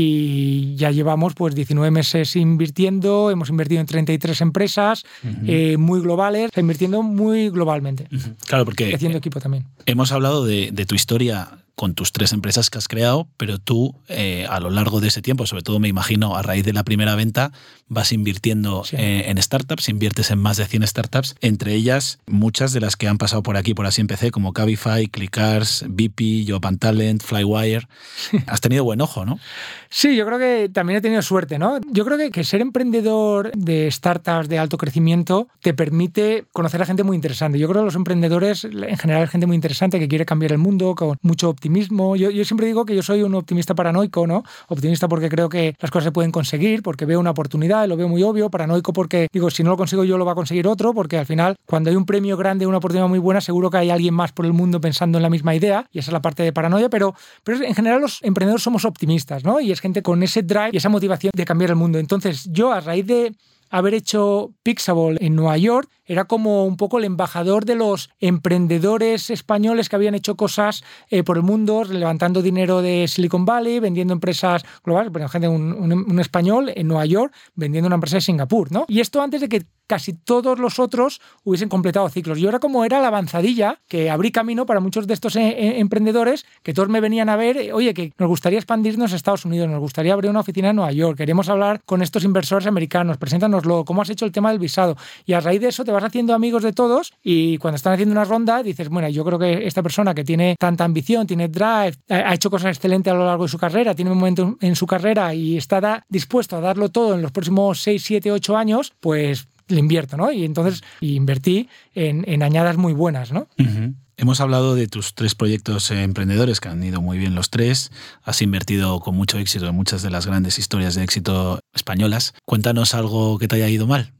y ya llevamos pues 19 meses invirtiendo, hemos invertido en 33 empresas muy globales, invirtiendo muy globalmente. Claro, porque haciendo equipo también. Hemos hablado de tu historia con tus 3 empresas que has creado, pero tú a lo largo de ese tiempo, sobre todo me imagino a raíz de la primera venta, vas invirtiendo en startups, inviertes en más de 100 startups, entre ellas muchas de las que han pasado por aquí, por Así Empecé, como Cabify, Clickars, BP, Job and Talent, Flywire. Has tenido buen ojo, ¿no? Sí, yo creo que también he tenido suerte, ¿no? Yo creo que ser emprendedor de startups de alto crecimiento te permite conocer a gente muy interesante. Yo creo que los emprendedores, en general, es gente muy interesante que quiere cambiar el mundo con mucho optimismo. Yo siempre digo que yo soy un optimista paranoico, ¿no? Optimista porque creo que las cosas se pueden conseguir, porque veo una oportunidad, lo veo muy obvio. Paranoico porque digo, si no lo consigo yo, lo va a conseguir otro, porque al final, cuando hay un premio grande, una oportunidad muy buena, seguro que hay alguien más por el mundo pensando en la misma idea, y esa es la parte de paranoia, pero en general los emprendedores somos optimistas, ¿no? Y es gente con ese drive y esa motivación de cambiar el mundo. Entonces, yo a raíz de haber hecho Pixable en Nueva York, era como un poco el embajador de los emprendedores españoles que habían hecho cosas por el mundo, levantando dinero de Silicon Valley, vendiendo empresas globales, por ejemplo, un español en Nueva York vendiendo una empresa de Singapur, ¿no? Y esto antes de que casi todos los otros hubiesen completado ciclos. Yo era como era la avanzadilla que abrí camino para muchos de estos emprendedores que todos me venían a ver, oye, que nos gustaría expandirnos a Estados Unidos, nos gustaría abrir una oficina en Nueva York, queremos hablar con estos inversores americanos, preséntanoslo, cómo has hecho el tema del visado. Y a raíz de eso te vas haciendo amigos de todos y cuando están haciendo una ronda dices, bueno, yo creo que esta persona que tiene tanta ambición, tiene drive, ha hecho cosas excelentes a lo largo de su carrera, tiene un momento en su carrera y está dispuesto a darlo todo en los próximos 6, 7, 8 años, pues le invierto, ¿no? Y entonces invertí en añadas muy buenas, ¿no? Hemos hablado de tus 3 proyectos emprendedores que han ido muy bien los 3. Has invertido con mucho éxito en muchas de las grandes historias de éxito españolas. Cuéntanos algo que te haya ido mal.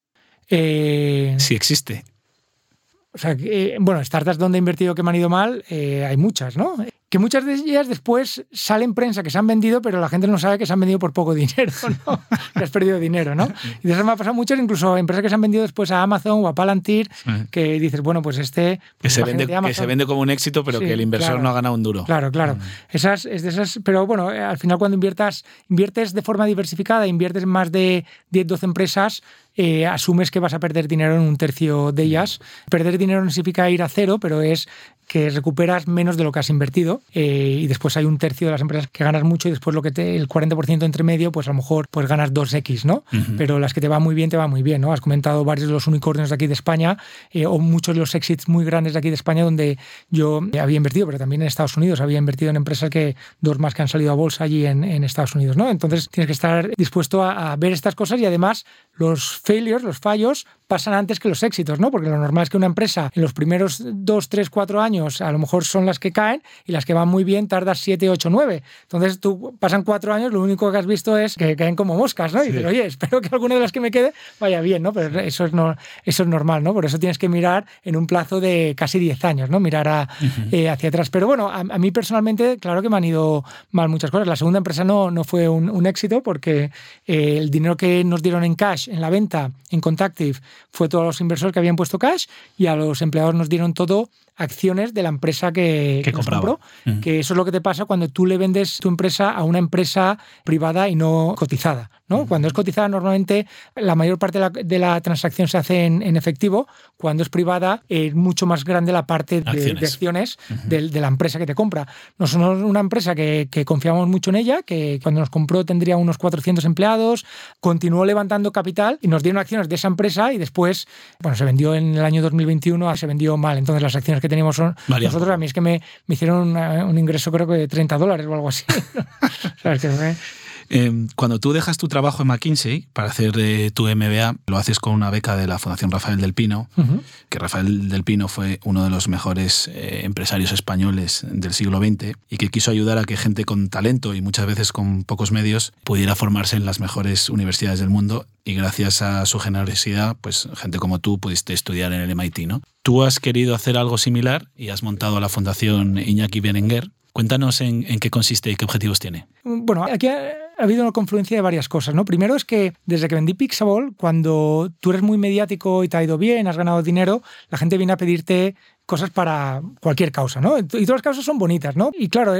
Si existe. O sea, bueno, startups donde he invertido que me han ido mal, hay muchas, ¿no? Que muchas de ellas después salen prensa que se han vendido, pero la gente no sabe que se han vendido por poco dinero, ¿no? Que has perdido dinero, ¿no? Y de eso me ha pasado muchas, incluso empresas que se han vendido después a Amazon o a Palantir, que dices, bueno, pues pues que se vende como un éxito, pero sí, que el inversor no ha ganado un duro. Claro. Esas es de esas, pero bueno, al final cuando inviertes de forma diversificada, inviertes en más de 10, 12 empresas, asumes que vas a perder dinero en un tercio de ellas. Perder dinero no significa ir a cero, pero es que recuperas menos de lo que has invertido y después hay un tercio de las empresas que ganas mucho y después el 40% entre medio, pues a lo mejor pues ganas 2x, ¿no? Pero las que te va muy bien, ¿no? Has comentado varios de los unicornios de aquí de España o muchos de los exits muy grandes de aquí de España donde yo había invertido, pero también en Estados Unidos había invertido en empresas 2 más que han salido a bolsa allí en Estados Unidos, ¿no? Entonces tienes que estar dispuesto a ver estas cosas y además los failures, los fallos, pasan antes que los éxitos, ¿no? Porque lo normal es que una empresa en los primeros 2, 3, 4 años a lo mejor son las que caen y las que van muy bien tardas 7, 8, 9. Entonces tú pasan 4 años, lo único que has visto es que caen como moscas, ¿no? Y dices, oye, espero que alguna de las que me quede vaya bien, ¿no? Pero eso es normal, ¿no? Por eso tienes que mirar en un plazo de casi 10 años, ¿no? Mirar hacia atrás. Pero bueno, a mí personalmente, claro que me han ido mal muchas cosas. La segunda empresa no fue un éxito porque el dinero que nos dieron en cash, en la venta, en Contactive, fue todos los inversores que habían puesto cash y a los empleados nos dieron todo acciones de la empresa que nos compró. Que eso es lo que te pasa cuando tú le vendes tu empresa a una empresa privada y no cotizada, ¿no? Cuando es cotizada, normalmente la mayor parte de la transacción se hace en efectivo. Cuando es privada, es mucho más grande la parte de acciones de la empresa que te compra. Nosotros somos una empresa que confiamos mucho en ella, que cuando nos compró tendría unos 400 empleados, continuó levantando capital y nos dieron acciones de esa empresa y después, bueno, se vendió en el año 2021, se vendió mal. Entonces las acciones que teníamos son nosotros, a mí es que me hicieron un ingreso creo que de $30 o algo así. ¿Sabes qué? Cuando tú dejas tu trabajo en McKinsey para hacer tu MBA, lo haces con una beca de la Fundación Rafael del Pino, que Rafael del Pino fue uno de los mejores empresarios españoles del siglo XX y que quiso ayudar a que gente con talento y muchas veces con pocos medios pudiera formarse en las mejores universidades del mundo, y gracias a su generosidad, pues gente como tú pudiste estudiar en el MIT, ¿no? Tú has querido hacer algo similar y has montado la Fundación Iñaki Berenguer. Cuéntanos en qué consiste y qué objetivos tiene. Bueno, aquí ha habido una confluencia de varias cosas, ¿no? Primero es que desde que vendí Pixable, cuando tú eres muy mediático y te ha ido bien, has ganado dinero, la gente viene a pedirte cosas para cualquier causa, ¿no? Y todas las causas son bonitas, ¿no? Y claro,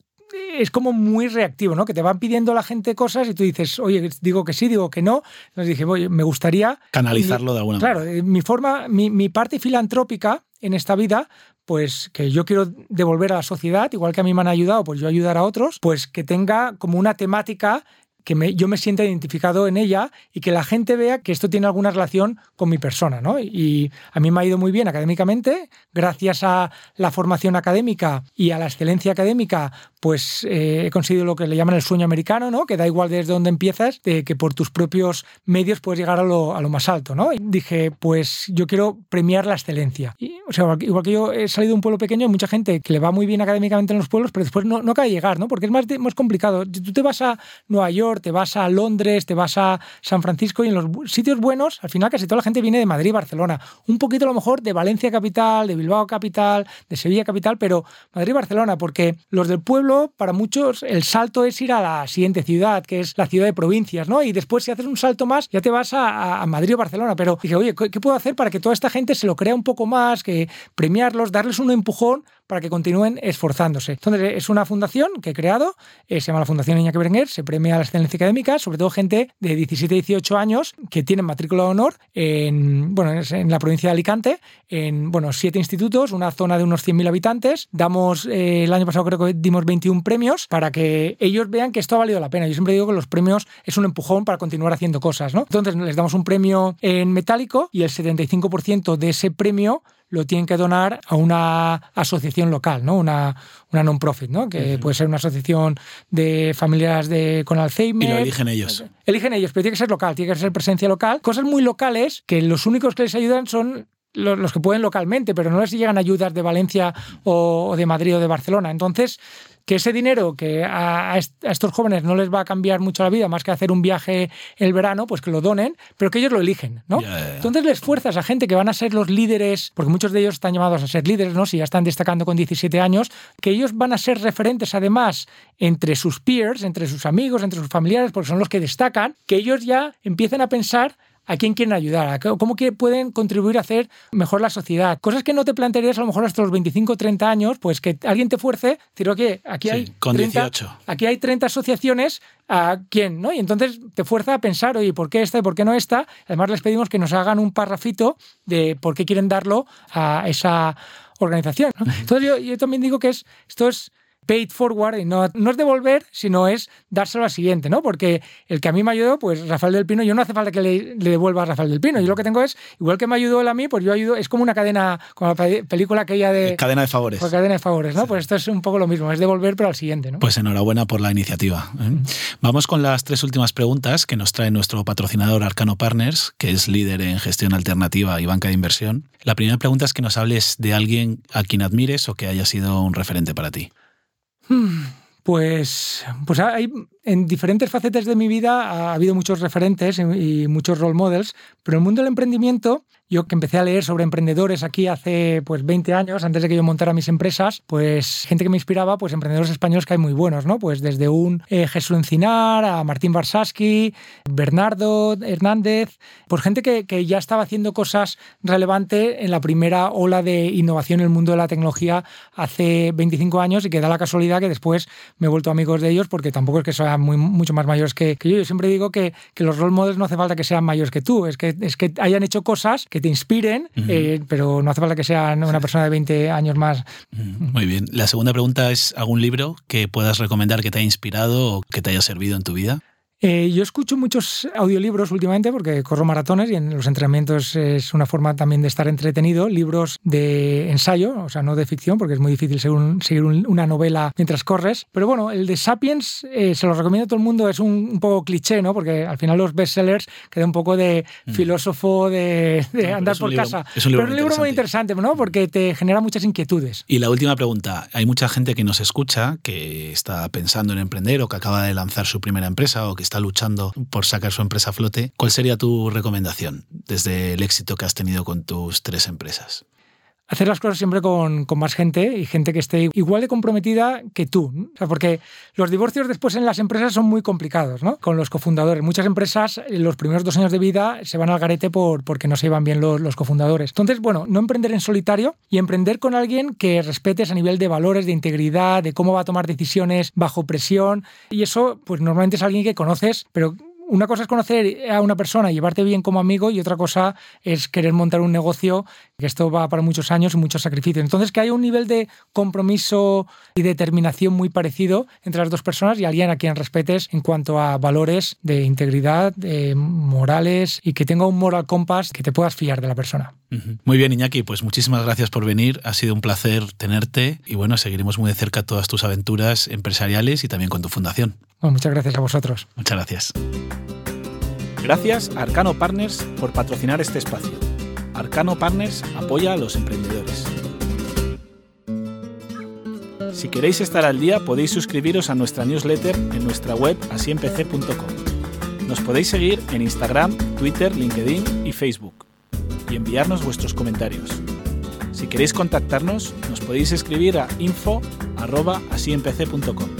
es como muy reactivo, ¿no? Que te van pidiendo la gente cosas y tú dices, oye, digo que sí, digo que no. Entonces dije, oye, me gustaría canalizarlo de alguna manera. Claro, mi parte filantrópica en esta vida, pues que yo quiero devolver a la sociedad, igual que a mí me han ayudado, pues yo ayudar a otros, pues que tenga como una temática que yo me sienta identificado en ella y que la gente vea que esto tiene alguna relación con mi persona, ¿no? Y a mí me ha ido muy bien académicamente, gracias a la formación académica y a la excelencia académica, pues he conseguido lo que le llaman el sueño americano, ¿no? Que da igual desde dónde empiezas, de que por tus propios medios puedes llegar a lo más alto, ¿no? Y dije, pues yo quiero premiar la excelencia. Y, o sea, igual que yo he salido de un pueblo pequeño, hay mucha gente que le va muy bien académicamente en los pueblos, pero después no acaba de llegar, ¿no? Porque es más complicado. Tú te vas a Nueva York, te vas a Londres, te vas a San Francisco, y en los sitios buenos, al final casi toda la gente viene de Madrid, Barcelona, un poquito a lo mejor de Valencia capital, de Bilbao capital, de Sevilla capital, pero Madrid, Barcelona, porque los del pueblo, para muchos, el salto es ir a la siguiente ciudad, que es la ciudad de provincias, ¿no? Y después, si haces un salto más, ya te vas a Madrid o Barcelona. Pero dije, oye, ¿qué puedo hacer para que toda esta gente se lo crea un poco más, que premiarlos, darles un empujón para que continúen esforzándose? Entonces, es una fundación que he creado, se llama la Fundación Iñaki Berenguer, se premia la excelencia académica, sobre todo gente de 17, 18 años que tienen matrícula de honor en la provincia de Alicante, en 7 institutos, una zona de unos 100.000 habitantes. Damos, el año pasado creo que dimos 21 premios para que ellos vean que esto ha valido la pena. Yo siempre digo que los premios es un empujón para continuar haciendo cosas, ¿no? Entonces, les damos un premio en metálico y el 75% de ese premio lo tienen que donar a una asociación local, ¿no? Una non-profit, ¿no? Que puede ser una asociación de familias con Alzheimer. Y lo eligen ellos. Eligen ellos, pero tiene que ser local, tiene que ser presencia local. Cosas muy locales que los únicos que les ayudan son los que pueden localmente, pero no les llegan ayudas de Valencia o de Madrid o de Barcelona. Entonces, que ese dinero que a estos jóvenes no les va a cambiar mucho la vida, más que hacer un viaje el verano, pues que lo donen, pero que ellos lo eligen, ¿no? Entonces les fuerzas a gente que van a ser los líderes, porque muchos de ellos están llamados a ser líderes, ¿no? Si ya están destacando con 17 años, que ellos van a ser referentes además entre sus peers, entre sus amigos, entre sus familiares, porque son los que destacan, que ellos ya empiecen a pensar a quién quieren ayudar, a cómo pueden contribuir a hacer mejor la sociedad. Cosas que no te plantearías a lo mejor hasta los 25 o 30 años, pues que alguien te fuerce, decir, oye, aquí hay con 30, 18. Aquí hay 30 asociaciones, ¿a quién? ¿No? Y entonces te fuerza a pensar, oye, ¿por qué esta y por qué no esta? Además les pedimos que nos hagan un parrafito de por qué quieren darlo a esa organización, ¿no? Entonces yo también digo que esto es pay it forward, y no es devolver, sino es dárselo al siguiente, ¿no? Porque el que a mí me ayudó, pues Rafael del Pino, yo no hace falta que le devuelva a Rafael del Pino. Yo lo que tengo es, igual que me ayudó él a mí, pues yo ayudo, es como una cadena, como la película aquella de... Cadena de favores. Pues cadena de favores, ¿no? Sí. Pues esto es un poco lo mismo, es devolver, pero al siguiente, ¿no? Pues enhorabuena por la iniciativa. Vamos con las 3 últimas preguntas que nos trae nuestro patrocinador Arcano Partners, que es líder en gestión alternativa y banca de inversión. La primera pregunta es que nos hables de alguien a quien admires o que haya sido un referente para ti. Pues hay, en diferentes facetas de mi vida ha habido muchos referentes y muchos role models, pero en el mundo del emprendimiento, yo que empecé a leer sobre emprendedores aquí hace pues 20 años, antes de que yo montara mis empresas, pues gente que me inspiraba, pues emprendedores españoles que hay muy buenos, ¿no? Pues desde un Jesús Encinar a Martín Barsaski, Bernardo Hernández, pues gente que ya estaba haciendo cosas relevantes en la primera ola de innovación en el mundo de la tecnología hace 25 años y que da la casualidad que después me he vuelto amigos de ellos porque tampoco es que sean mucho más mayores que yo. Yo siempre digo que los role models no hace falta que sean mayores que tú, es que hayan hecho cosas que te inspiren, pero no hace falta que sean una persona de 20 años más. Muy bien. La segunda pregunta es ¿algún libro que puedas recomendar que te haya inspirado o que te haya servido en tu vida? Yo escucho muchos audiolibros últimamente porque corro maratones y en los entrenamientos es una forma también de estar entretenido. Libros de ensayo, o sea, no de ficción, porque es muy difícil seguir una novela mientras corres. Pero bueno, el de Sapiens se lo recomiendo a todo el mundo. Es un poco cliché, ¿no? Porque al final los bestsellers queda un poco de filósofo de andar por casa. Es un libro, pero es un libro muy interesante, ¿no? Porque te genera muchas inquietudes. Y la última pregunta. Hay mucha gente que nos escucha que está pensando en emprender o que acaba de lanzar su primera empresa o que está luchando por sacar su empresa a flote. ¿Cuál sería tu recomendación desde el éxito que has tenido con tus 3 empresas? Hacer las cosas siempre con más gente y gente que esté igual de comprometida que tú, ¿no? O sea, porque los divorcios después en las empresas son muy complicados, ¿no? Con los cofundadores. Muchas empresas, los primeros 2 años de vida se van al garete porque no se llevan bien los cofundadores. Entonces, bueno, no emprender en solitario y emprender con alguien que respetes a nivel de valores, de integridad, de cómo va a tomar decisiones bajo presión. Y eso, pues normalmente es alguien que conoces, pero una cosa es conocer a una persona y llevarte bien como amigo y otra cosa es querer montar un negocio, que esto va para muchos años y muchos sacrificios. Entonces, que haya un nivel de compromiso y determinación muy parecido entre las 2 personas y alguien a quien respetes en cuanto a valores de integridad, de morales y que tenga un moral compass que te puedas fiar de la persona. Muy bien, Iñaki, pues muchísimas gracias por venir. Ha sido un placer tenerte y bueno, seguiremos muy de cerca todas tus aventuras empresariales y también con tu fundación. Bueno, muchas gracias a vosotros. Muchas gracias. Gracias a Arcano Partners por patrocinar este espacio. Arcano Partners apoya a los emprendedores. Si queréis estar al día, podéis suscribiros a nuestra newsletter en nuestra web asiempecé.com. Nos podéis seguir en Instagram, Twitter, LinkedIn y Facebook y enviarnos vuestros comentarios. Si queréis contactarnos, nos podéis escribir a info@asiempecé.com.